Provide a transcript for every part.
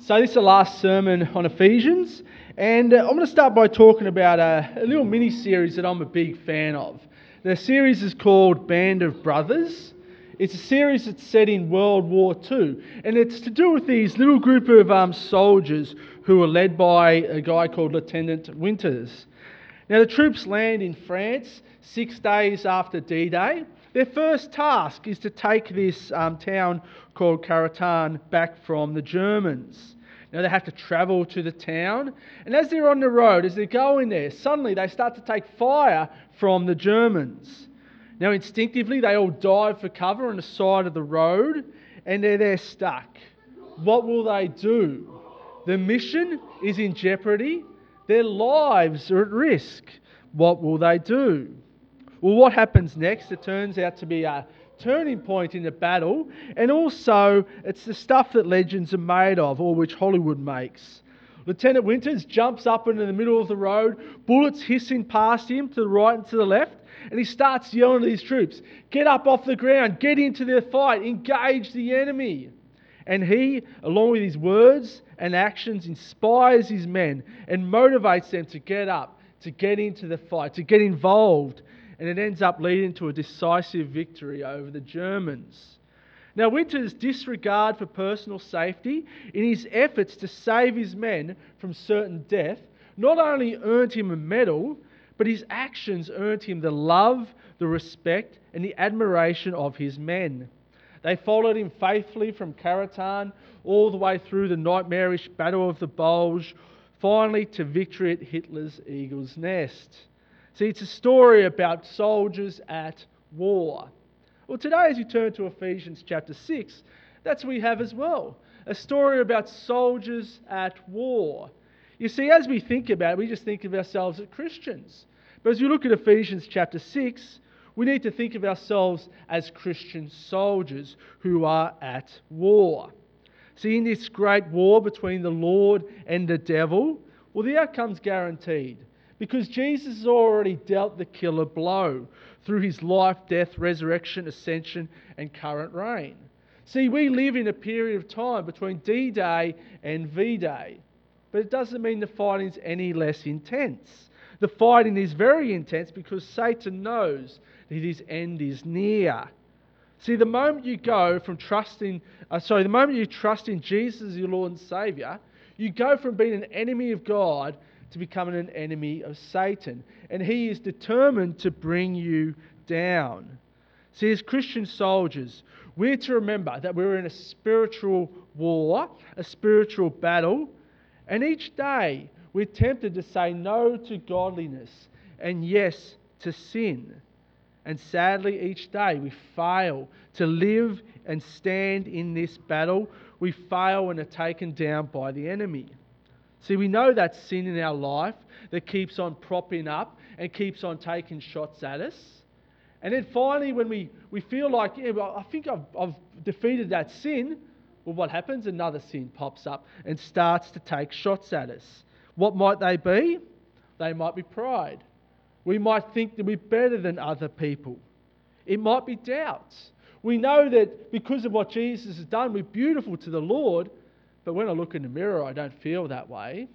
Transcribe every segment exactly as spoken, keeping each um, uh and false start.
So this is the last sermon on Ephesians, and uh, I'm going to start by talking about a, a little mini-series that I'm a big fan of. The series is called Band of Brothers. It's a series that's set in World War Two, and it's to do with these little group of um, soldiers who are led by a guy called Lieutenant Winters. Now the troops land in France six days after D-Day. Their first task is to take this um, town called Caratan back from the Germans. Now they have to travel to the town, and as they're on the road, as they're going there, suddenly they start to take fire from the Germans. Now instinctively they all dive for cover on the side of the road, and they're there stuck. What will they do? The mission is in jeopardy. Their lives are at risk. What will they do? Well, what happens next? It turns out to be a turning point in the battle, and also it's the stuff that legends are made of, or which Hollywood makes. Lieutenant Winters jumps up into the middle of the road, bullets hissing past him to the right and to the left, and he starts yelling at his troops, "Get up off the ground, get into the fight, engage the enemy." And he, along with his words and actions, inspires his men and motivates them to get up, to get into the fight, to get involved. And it ends up leading to a decisive victory over the Germans. Now, Winters' disregard for personal safety in his efforts to save his men from certain death not only earned him a medal, but his actions earned him the love, the respect, and the admiration of his men. They followed him faithfully from Caratan all the way through the nightmarish Battle of the Bulge, finally to victory at Hitler's Eagle's Nest. See, it's a story about soldiers at war. Well, today as you turn to Ephesians chapter six, that's what we have as well. A story about soldiers at war. You see, as we think about it, we just think of ourselves as Christians. But as we look at Ephesians chapter six, we need to think of ourselves as Christian soldiers who are at war. See, in this great war between the Lord and the devil, well, the outcome's guaranteed. Because Jesus has already dealt the killer blow through his life, death, resurrection, ascension, and current reign. See, we live in a period of time between D-Day and V-Day. But it doesn't mean the fighting's any less intense. The fighting is very intense because Satan knows that his end is near. See, the moment you go from trusting, uh, sorry, the moment you trust in Jesus as your Lord and Saviour, you go from being an enemy of God to becoming an enemy of Satan. And he is determined to bring you down. See, as Christian soldiers, we're to remember that we're in a spiritual war, a spiritual battle, and each day we're tempted to say no to godliness and yes to sin. And sadly, each day we fail to live and stand in this battle. We fail and are taken down by the enemy. See, we know that sin in our life that keeps on propping up and keeps on taking shots at us. And then finally, when we, we feel like, yeah, well, I think I've, I've defeated that sin, well, what happens? Another sin pops up and starts to take shots at us. What might they be? They might be pride. We might think that we're better than other people. It might be doubts. We know that because of what Jesus has done, we're beautiful to the Lord, but when I look in the mirror, I don't feel that way.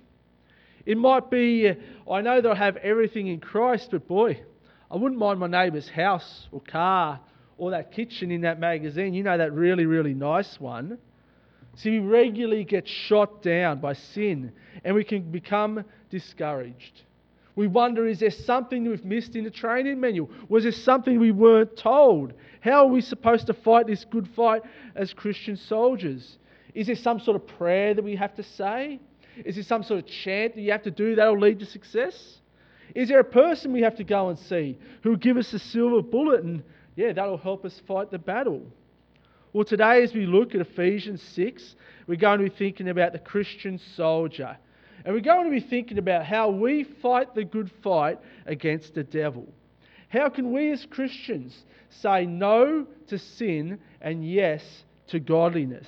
It might be, I know that I have everything in Christ, but boy, I wouldn't mind my neighbour's house or car or that kitchen in that magazine. You know, that really, really nice one. See, we regularly get shot down by sin and we can become discouraged. We wonder, is there something we've missed in the training manual? Was there something we weren't told? How are we supposed to fight this good fight as Christian soldiers? Is there some sort of prayer that we have to say? Is there some sort of chant that you have to do that will lead to success? Is there a person we have to go and see who will give us a silver bullet and, yeah, that'll help us fight the battle? Well, today as we look at Ephesians six, we're going to be thinking about the Christian soldier. And we're going to be thinking about how we fight the good fight against the devil. How can we as Christians say no to sin and yes to godliness?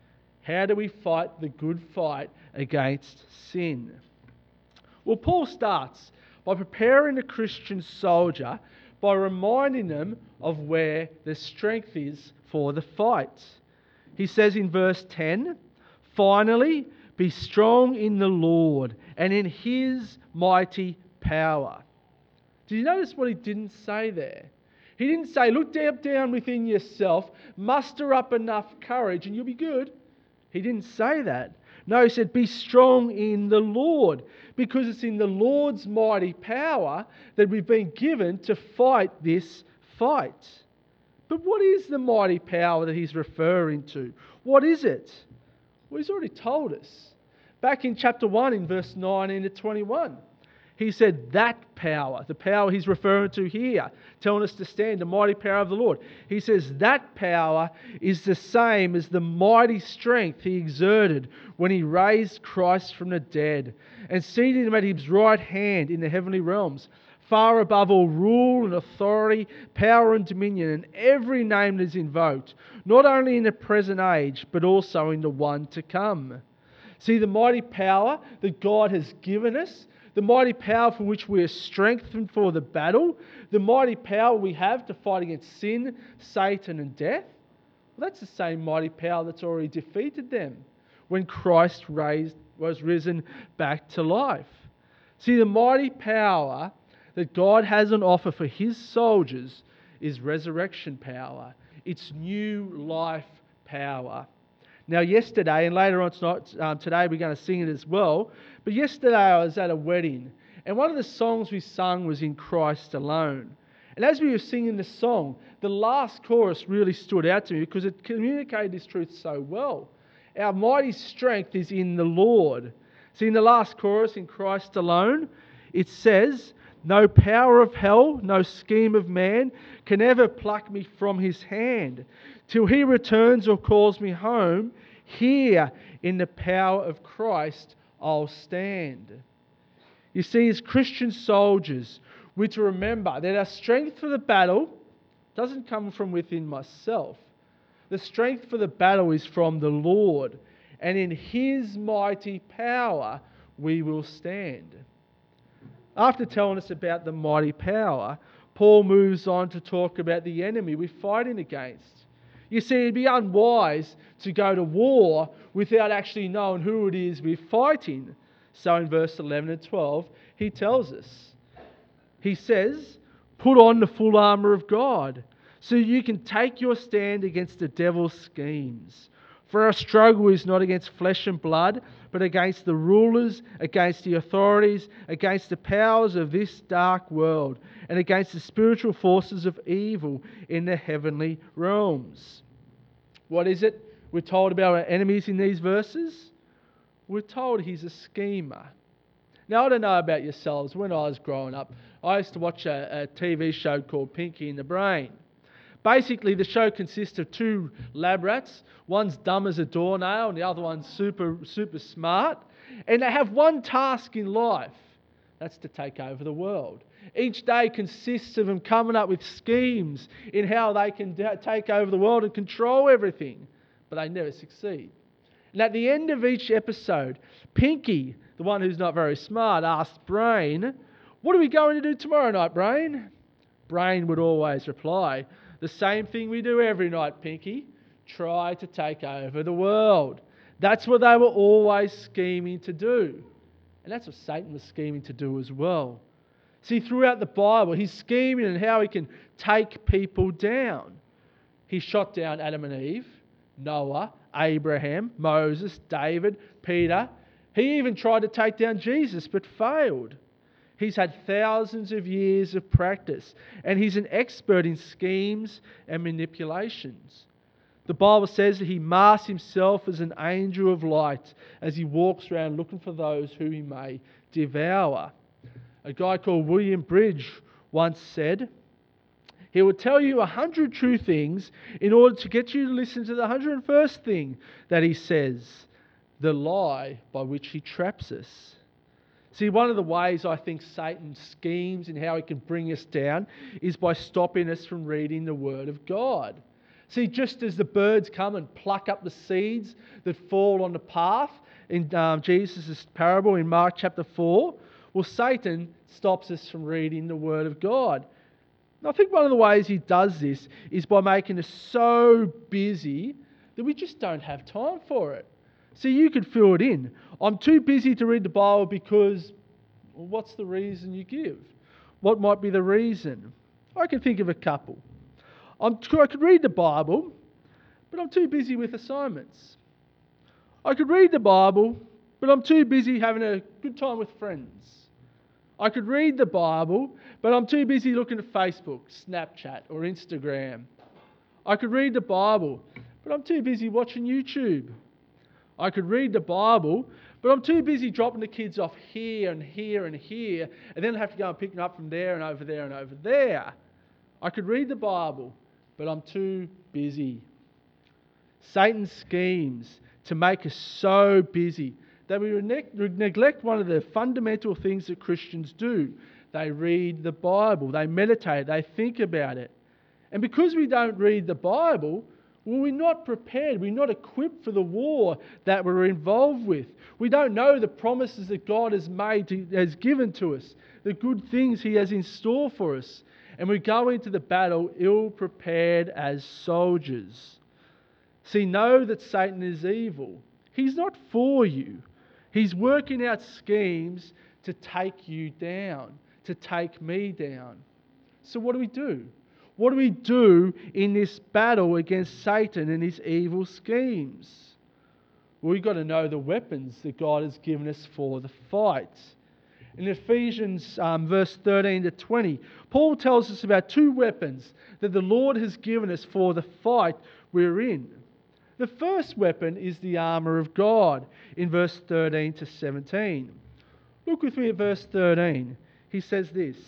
How do we fight the good fight against sin? Well, Paul starts by preparing the Christian soldier by reminding them of where the strength is for the fight. He says in verse ten, "Finally, Be strong in the Lord and in His mighty power. Did you notice what he didn't say there? He didn't say, look deep down within yourself, muster up enough courage and you'll be good. He didn't say that. No, he said, be strong in the Lord, because it's in the Lord's mighty power that we've been given to fight this fight. But what is the mighty power that he's referring to? What is it? Well, he's already told us. Back in chapter one, in verse nineteen to twenty-one, he said that power, the power he's referring to here, telling us to stand, the mighty power of the Lord. He says that power is the same as the mighty strength he exerted when he raised Christ from the dead and seated him at his right hand in the heavenly realms, far above all rule and authority, power and dominion, and every name that is invoked, not only in the present age, but also in the one to come. See, the mighty power that God has given us, the mighty power for which we are strengthened for the battle, the mighty power we have to fight against sin, Satan and death, well, that's the same mighty power that's already defeated them when Christ raised, was risen back to life. See, the mighty power that God has on offer for His soldiers is resurrection power. It's new life power. Now, yesterday, and later on tonight, um, today we're going to sing it as well, but yesterday I was at a wedding, and one of the songs we sung was In Christ Alone. And as we were singing the song, the last chorus really stood out to me because it communicated this truth so well. Our mighty strength is in the Lord. See, in the last chorus, In Christ Alone, it says, no power of hell, no scheme of man can ever pluck me from His hand. Till He returns or calls me home, here in the power of Christ I'll stand. You see, as Christian soldiers, we're to remember that our strength for the battle doesn't come from within myself. The strength for the battle is from the Lord, and in His mighty power we will stand. After telling us about the mighty power, Paul moves on to talk about the enemy we're fighting against. You see, it'd be unwise to go to war without actually knowing who it is we're fighting. So in verse eleven and twelve, he tells us. He says, put on the full armour of God, so you can take your stand against the devil's schemes. For our struggle is not against flesh and blood, but against the rulers, against the authorities, against the powers of this dark world, and against the spiritual forces of evil in the heavenly realms. What is it we're told about our enemies in these verses? We're told he's a schemer. Now, I don't know about yourselves. When I was growing up, I used to watch a, a T V show called Pinky and the Brain. Basically, the show consists of two lab rats. One's dumb as a doornail and the other one's super, super smart. And they have one task in life. That's to take over the world. Each day consists of them coming up with schemes in how they can da- take over the world and control everything. But they never succeed. And at the end of each episode, Pinky, the one who's not very smart, asks Brain, what are we going to do tomorrow night, Brain? Brain would always reply, the same thing we do every night, Pinky. Try to take over the world. That's what they were always scheming to do. And that's what Satan was scheming to do as well. See, throughout the Bible, he's scheming on how he can take people down. He shot down Adam and Eve, Noah, Abraham, Moses, David, Peter. He even tried to take down Jesus, but failed. He's had thousands of years of practice, and he's an expert in schemes and manipulations. The Bible says that he masks himself as an angel of light as he walks around looking for those who he may devour. A guy called William Bridge once said, he will tell you a hundred true things in order to get you to listen to the hundred and first thing that he says, the lie by which he traps us. See, one of the ways I think Satan schemes and how he can bring us down is by stopping us from reading the Word of God. See, just as the birds come and pluck up the seeds that fall on the path in um, Jesus' parable in Mark chapter four, well, Satan stops us from reading the Word of God. And I think one of the ways he does this is by making us so busy that we just don't have time for it. See, you could fill it in. I'm too busy to read the Bible because, well, what's the reason you give? What might be the reason? I can think of a couple. I'm, I could read the Bible, but I'm too busy with assignments. I could read the Bible, but I'm too busy having a good time with friends. I could read the Bible, but I'm too busy looking at Facebook, Snapchat, or Instagram. I could read the Bible, but I'm too busy watching YouTube. I could read the Bible, but I'm too busy dropping the kids off here and here and here, and then I have to go and pick them up from there and over there and over there. I could read the Bible, but I'm too busy. Satan's schemes to make us so busy that we neglect one of the fundamental things that Christians do. They read the Bible, they meditate, they think about it. And because we don't read the Bible, well, we're not prepared, we're not equipped for the war that we're involved with. We don't know the promises that God has made, to, has given to us, the good things He has in store for us. And we go into the battle ill-prepared as soldiers. See, know that Satan is evil. He's not for you. He's working out schemes to take you down, to take me down. So what do we do? What do we do in this battle against Satan and his evil schemes? Well, we've got to know the weapons that God has given us for the fight. In Ephesians um, verse thirteen to twenty, Paul tells us about two weapons that the Lord has given us for the fight we're in. The first weapon is the armour of God in verse thirteen to seventeen. Look with me at verse thirteen. He says this,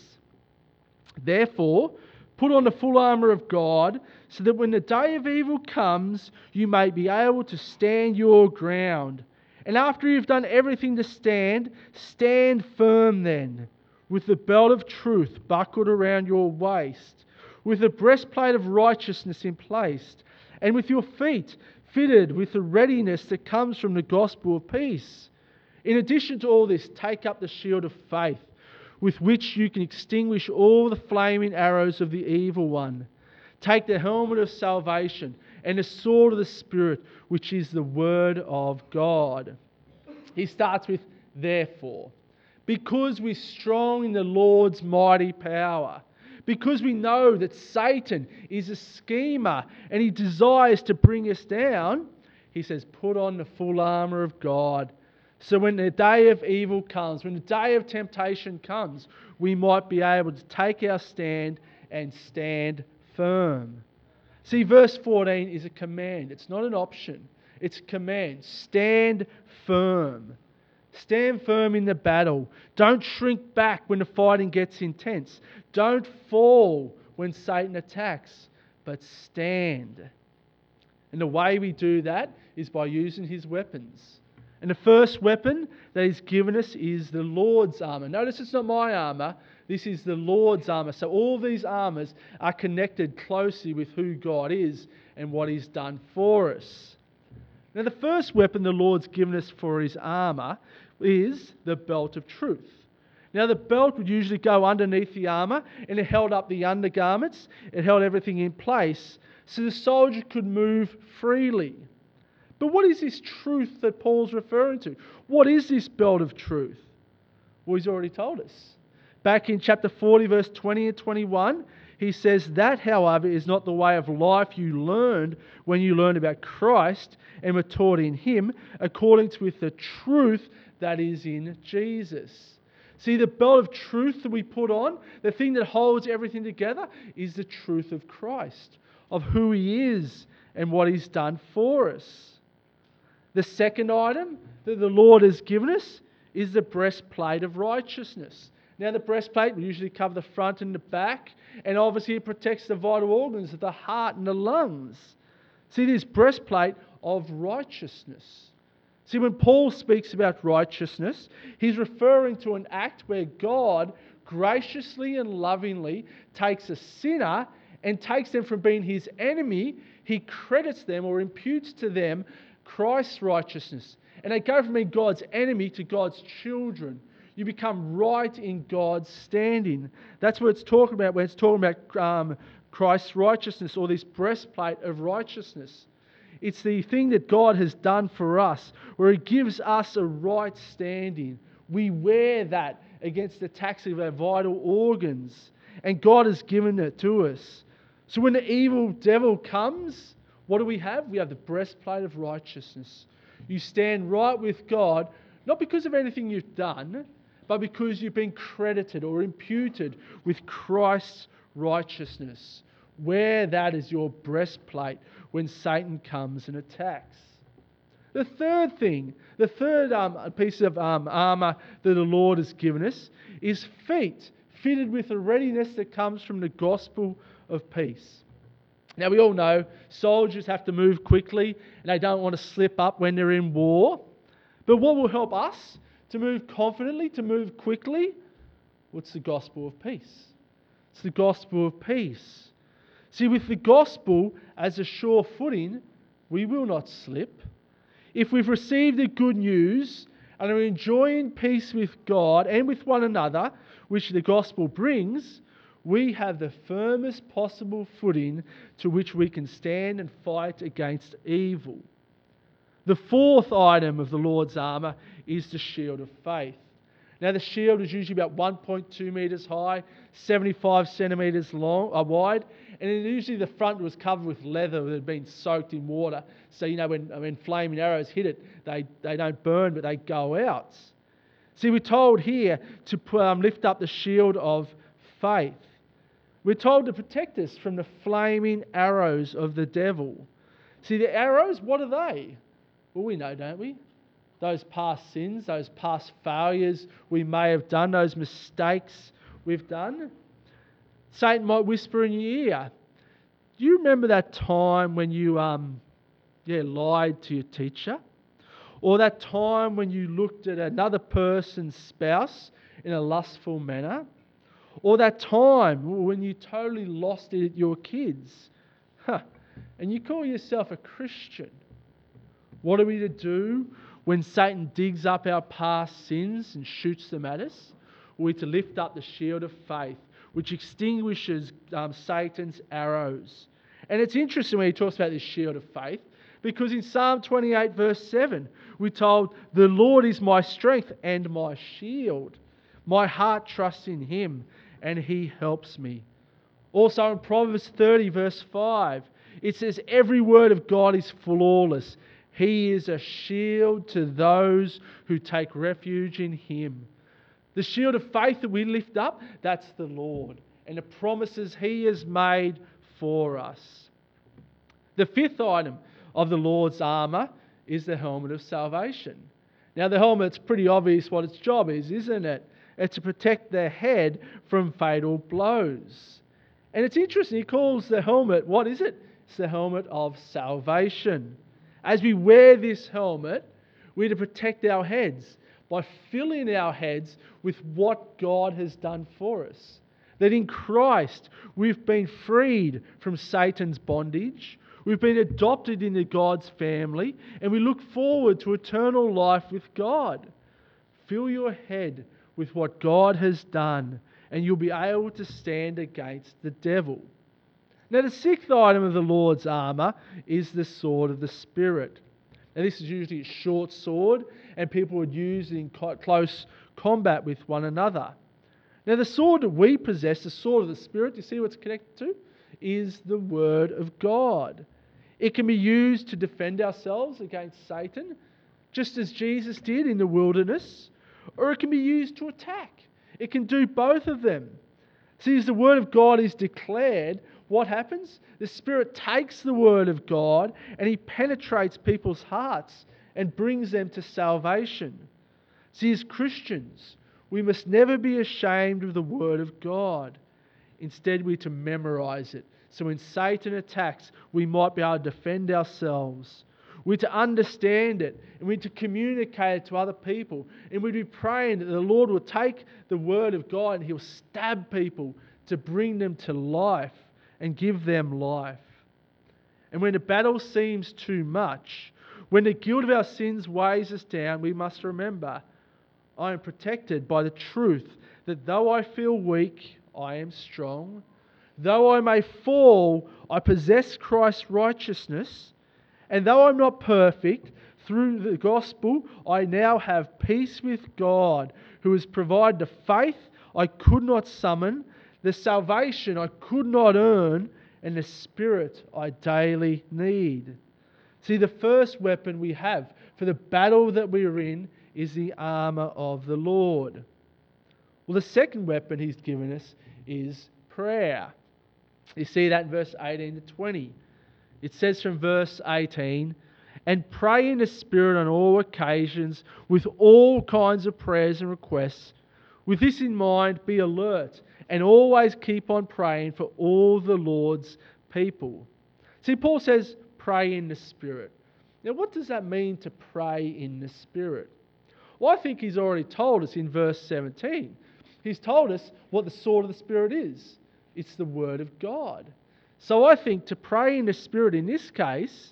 "Therefore, put on the full armour of God, so that when the day of evil comes, you may be able to stand your ground. And after you've done everything to stand, stand firm then, with the belt of truth buckled around your waist, with the breastplate of righteousness in place, and with your feet fitted with the readiness that comes from the gospel of peace. In addition to all this, take up the shield of faith, with which you can extinguish all the flaming arrows of the evil one. Take the helmet of salvation and the sword of the Spirit, which is the word of God." He starts with therefore. Because we're strong in the Lord's mighty power. Because we know that Satan is a schemer and he desires to bring us down, he says, put on the full armour of God. So when the day of evil comes, when the day of temptation comes, we might be able to take our stand and stand firm. See, verse fourteen is a command. It's not an option. It's a command. Stand firm. Stand firm in the battle. Don't shrink back when the fighting gets intense. Don't fall when Satan attacks, but stand. And the way we do that is by using his weapons. And the first weapon that He's given us is the Lord's armour. Notice it's not my armour. This is the Lord's armour. So all these armours are connected closely with who God is and what He's done for us. Now the first weapon the Lord's given us for His armour is the belt of truth. Now the belt would usually go underneath the armour and it held up the undergarments. It held everything in place so the soldier could move freely. But what is this truth that Paul's referring to? What is this belt of truth? Well, he's already told us. Back in chapter forty, verse twenty and twenty-one, he says, "That, however, is not the way of life you learned when you learned about Christ and were taught in Him, according to with the truth that is in Jesus." See, the belt of truth that we put on, the thing that holds everything together, is the truth of Christ, of who He is and what He's done for us. The second item that the Lord has given us is the breastplate of righteousness. Now the breastplate will usually cover the front and the back, and obviously it protects the vital organs of the heart and the lungs. See, this breastplate of righteousness. See, when Paul speaks about righteousness, he's referring to an act where God graciously and lovingly takes a sinner and takes them from being His enemy. He credits them or imputes to them Christ's righteousness. And they go from being God's enemy to God's children. You become right in God's standing. That's what it's talking about when it's talking about um, Christ's righteousness, or this breastplate of righteousness. It's the thing that God has done for us, where He gives us a right standing. We wear that against the attacks of our vital organs, and God has given it to us. So when the evil devil comes, what do we have? We have the breastplate of righteousness. You stand right with God, not because of anything you've done, but because you've been credited or imputed with Christ's righteousness. Wear that as your breastplate when Satan comes and attacks. The third thing, the third um, piece of um, armour that the Lord has given us is feet fitted with a readiness that comes from the gospel of peace. Now we all know soldiers have to move quickly and they don't want to slip up when they're in war. But what will help us to move confidently, to move quickly? What's the gospel of peace? It's the gospel of peace. See, with the gospel as a sure footing, we will not slip. If we've received the good news and are enjoying peace with God and with one another, which the gospel brings, we have the firmest possible footing to which we can stand and fight against evil. The fourth item of the Lord's armour is the shield of faith. Now the shield is usually about one point two metres high, seventy-five centimetres long, uh, wide, and then usually the front was covered with leather that had been soaked in water. So, you know, when, when flaming arrows hit it, they, they don't burn, but they go out. See, we're told here to um, lift up the shield of faith. We're told to protect us from the flaming arrows of the devil. See, the arrows, what are they? Well, we know, don't we? Those past sins, those past failures we may have done, those mistakes we've done. Satan might whisper in your ear, do you remember that time when you um, yeah, lied to your teacher? Or that time when you looked at another person's spouse in a lustful manner? Or that time when you totally lost it at your kids? Huh. And you call yourself a Christian. What are we to do when Satan digs up our past sins and shoots them at us? We're to lift up the shield of faith, which extinguishes um, Satan's arrows. And it's interesting when he talks about this shield of faith, because in Psalm twenty-eight verse seven, we're told, the Lord is my strength and my shield. My heart trusts in Him and He helps me. Also in Proverbs thirty verse five, it says, every word of God is flawless. He is a shield to those who take refuge in Him. The shield of faith that we lift up, that's the Lord and the promises He has made for us. The fifth item of the Lord's armour is the helmet of salvation. Now the helmet's pretty obvious what its job is, isn't it? It's to protect the head from fatal blows. And it's interesting, he calls the helmet, what is it? It's the helmet of salvation. As we wear this helmet, we're to protect our heads by filling our heads with what God has done for us. That in Christ we've been freed from Satan's bondage, we've been adopted into God's family, and we look forward to eternal life with God. Fill your head with what God has done, and you'll be able to stand against the devil. Now the sixth item of the Lord's armour is the sword of the Spirit. Now this is usually a short sword, and people would use it in close combat with one another. Now the sword that we possess, the sword of the Spirit, you see what it's connected to? Is the Word of God. It can be used to defend ourselves against Satan, just as Jesus did in the wilderness, or it can be used to attack. It can do both of them. See, as the Word of God is declared, what happens? The Spirit takes the Word of God and He penetrates people's hearts and brings them to salvation. See, as Christians, we must never be ashamed of the Word of God. Instead, we're to memorize it. So when Satan attacks, we might be able to defend ourselves. We're to understand it, and we're to communicate it to other people. And we'd be praying that the Lord will take the Word of God and He'll stab people to bring them to life and give them life. And when the battle seems too much, when the guilt of our sins weighs us down, we must remember, I am protected by the truth that though I feel weak, I am strong. Though I may fall, I possess Christ's righteousness. And though I'm not perfect, through the gospel, I now have peace with God, who has provided the faith I could not summon, the salvation I could not earn, and the Spirit I daily need. See, the first weapon we have for the battle that we're in is the armour of the Lord. Well, the second weapon He's given us is prayer. You see that in verse eighteen to twenty. It says from verse eighteen, "And pray in the Spirit on all occasions with all kinds of prayers and requests. With this in mind, be alert and always keep on praying for all the Lord's people." See, Paul says, pray in the Spirit. Now, what does that mean to pray in the Spirit? Well, I think he's already told us in verse seventeen. He's told us what the sword of the Spirit is. It's the Word of God. So I think to pray in the Spirit in this case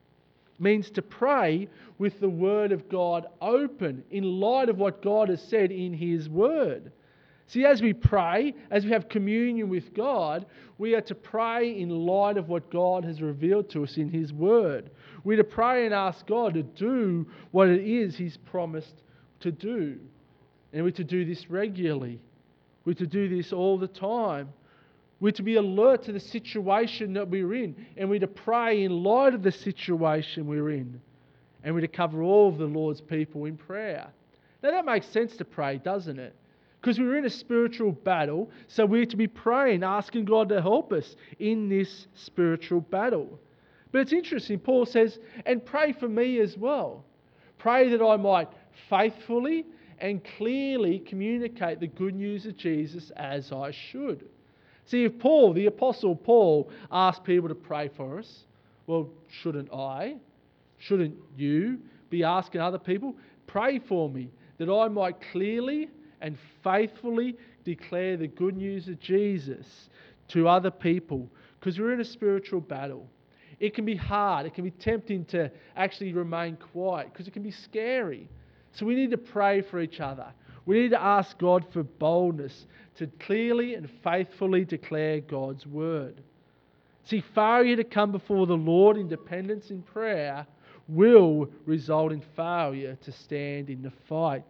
means to pray with the Word of God open in light of what God has said in His Word. See, as we pray, as we have communion with God, we are to pray in light of what God has revealed to us in His Word. We're to pray and ask God to do what it is He's promised to do. And we're to do this regularly. We're to do this all the time. We're to be alert to the situation that we're in. And we're to pray in light of the situation we're in. And we're to cover all of the Lord's people in prayer. Now that makes sense to pray, doesn't it? Because we're in a spiritual battle, so we're to be praying, asking God to help us in this spiritual battle. But it's interesting, Paul says, and pray for me as well. Pray that I might faithfully and clearly communicate the good news of Jesus as I should. See, if Paul, the Apostle Paul, asked people to pray for us, well, shouldn't I? Shouldn't you be asking other people, pray for me, that I might clearly and faithfully declare the good news of Jesus to other people? Because we're in a spiritual battle. It can be hard. It can be tempting to actually remain quiet because it can be scary. So we need to pray for each other. We need to ask God for boldness to clearly and faithfully declare God's word. See, failure to come before the Lord in dependence in prayer will result in failure to stand in the fight.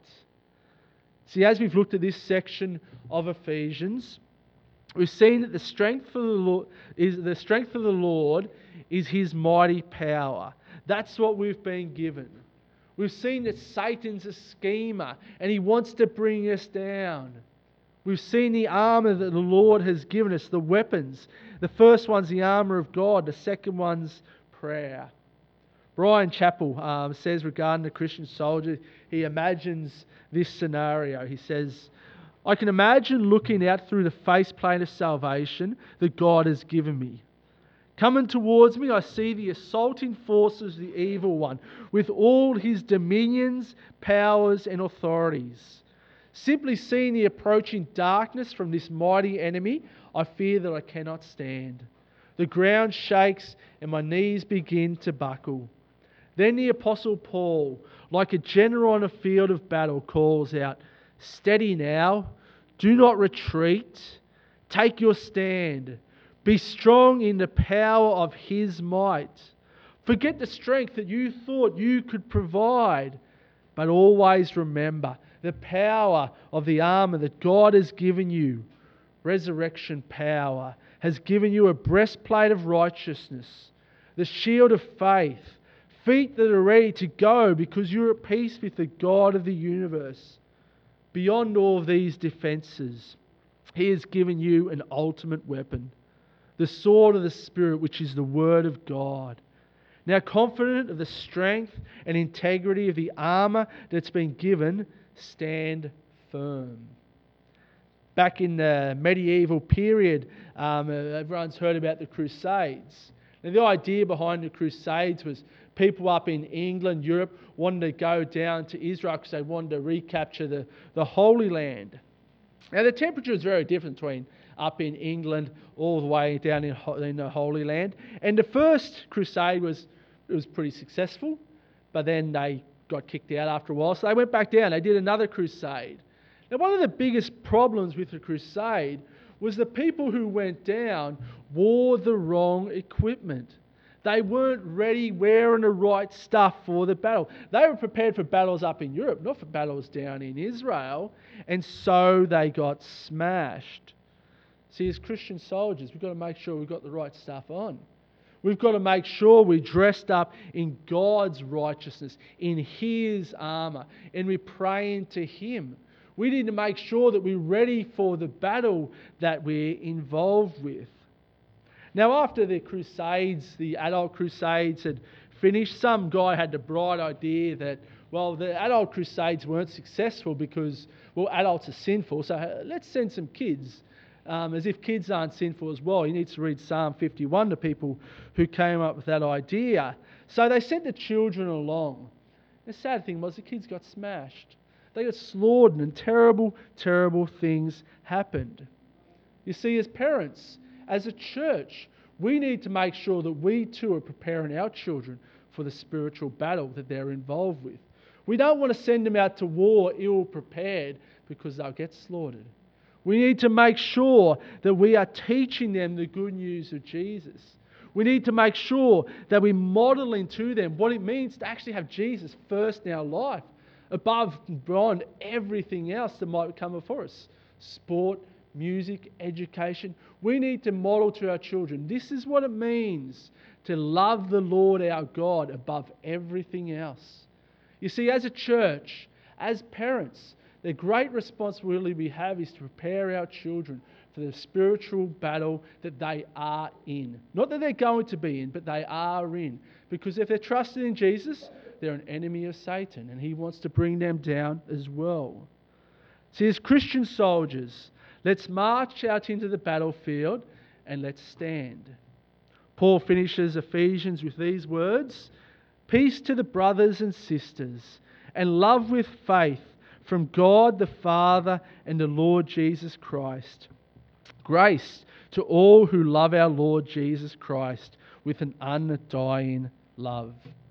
See, as we've looked at this section of Ephesians, we've seen that the strength of the Lord is the strength of the Lord is His mighty power. That's what we've been given. We've seen that Satan's a schemer and he wants to bring us down. We've seen the armour that the Lord has given us, the weapons. The first one's the armour of God. The second one's prayer. Brian Chappell um, says regarding the Christian soldier, he imagines this scenario. He says, I can imagine looking out through the faceplate of salvation that God has given me. Coming towards me, I see the assaulting forces of the evil one with all his dominions, powers and authorities. Simply seeing the approaching darkness from this mighty enemy, I fear that I cannot stand. The ground shakes and my knees begin to buckle. Then the Apostle Paul, like a general on a field of battle, calls out, "Steady now, do not retreat, take your stand. Be strong in the power of His might. Forget the strength that you thought you could provide, but always remember the power of the armour that God has given you. Resurrection power has given you a breastplate of righteousness, the shield of faith, feet that are ready to go because you're at peace with the God of the universe. Beyond all of these defences, He has given you an ultimate weapon, the sword of the Spirit, which is the Word of God. Now, confident of the strength and integrity of the armour that's been given, stand firm." Back in the medieval period, um, everyone's heard about the Crusades. Now, the idea behind the Crusades was people up in England, Europe, wanted to go down to Israel because they wanted to recapture the, the Holy Land. Now, the temperature is very different between up in England all the way down in, in the Holy Land. And the first crusade was it was pretty successful, but then they got kicked out after a while, so they went back down. They did another crusade. Now, one of the biggest problems with the crusade was the people who went down wore the wrong equipment. They weren't ready wearing the right stuff for the battle. They were prepared for battles up in Europe, not for battles down in Israel. And so they got smashed. See, as Christian soldiers, we've got to make sure we've got the right stuff on. We've got to make sure we're dressed up in God's righteousness, in His armour, and we're praying to Him. We need to make sure that we're ready for the battle that we're involved with. Now, after the Crusades, the adult Crusades had finished, some guy had the bright idea that, well, the adult Crusades weren't successful because, well, adults are sinful, so let's send some kids. Um, as if kids aren't sinful as well. You need to read Psalm fifty-one to people who came up with that idea. So they sent the children along. The sad thing was the kids got smashed. They got slaughtered and terrible, terrible things happened. You see, as parents, as a church, we need to make sure that we too are preparing our children for the spiritual battle that they're involved with. We don't want to send them out to war ill prepared because they'll get slaughtered. We need to make sure that we are teaching them the good news of Jesus. We need to make sure that we're modelling to them what it means to actually have Jesus first in our life, above and beyond everything else that might come before us. Sport, music, education. We need to model to our children. This is what it means to love the Lord our God above everything else. You see, as a church, as parents, the great responsibility we have is to prepare our children for the spiritual battle that they are in. Not that they're going to be in, but they are in. Because if they're trusted in Jesus, they're an enemy of Satan, and he wants to bring them down as well. See, as Christian soldiers, let's march out into the battlefield and let's stand. Paul finishes Ephesians with these words: "Peace to the brothers and sisters, and love with faith from God the Father and the Lord Jesus Christ. Grace to all who love our Lord Jesus Christ with an undying love."